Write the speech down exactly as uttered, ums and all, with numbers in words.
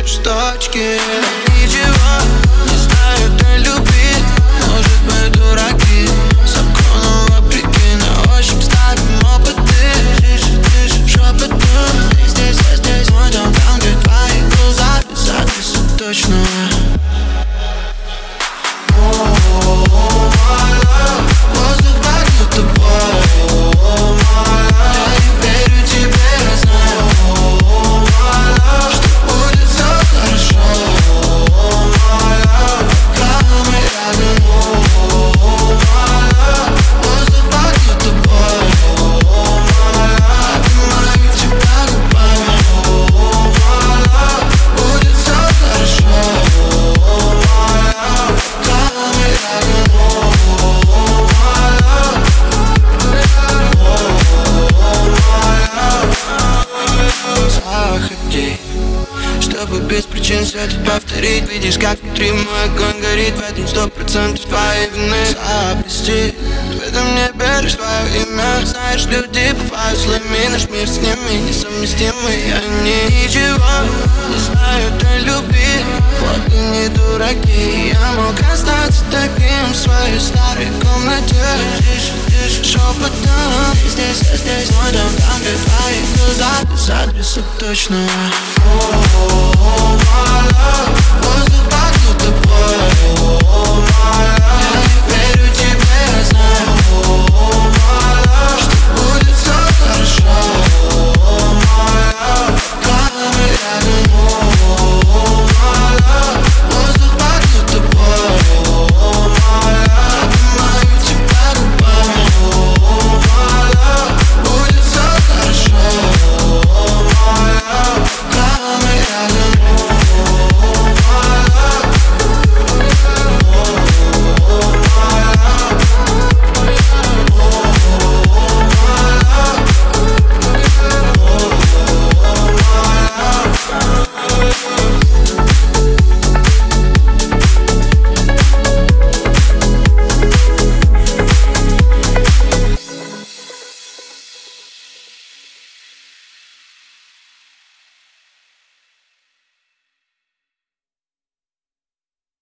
пишешь точки. Ничего не знают о любви, может мы дураки. Закону вопреки, на ощупь ставим опыты. Тише, тише, шепотом. Ты здесь, я здесь, мой дом там, где твои глаза. Без адреса точного. Воздух пахнет тобой. Я не верю тебе, я знаю, что будет все хорошо. Когда мы рядом. Воздух пахнет тобой. Обнимаю тебя губами. Будет все хорошо. Когда мы рядом. Заходи, чтобы без причин все это повторить. Видишь, как внутри мой огонь горит. В этом сто процентов твоей вины. Запрости, в этом небе лишь твое имя. Знаешь, люди бывают злыми, наш мир с ними несовместимый. Они ничего не знают о любви, вот и не дураки. Я мог остаться таким в своей старой комнате. Тише, тише, шепотом. Ты здесь, я здесь, мой дом там, где твои глаза. Без адреса точного. Воздух пахнет тобой.